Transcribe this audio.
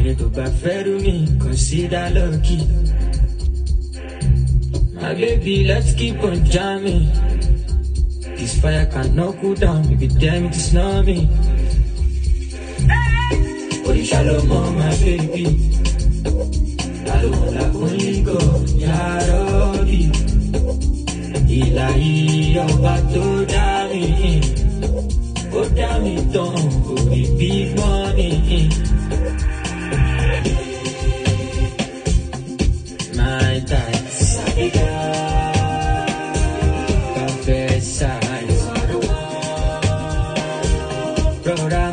to back me, consider lucky. My baby, let's keep on jamming. This fire cannot cool down, if you tell me to snore me. Oh, shalom, my baby. Shalom, la unico, Yarobi. Ilahi, Oba to dami. Oh, dami, don't go with big money. My type, Sabiga. Confess, I. Brother.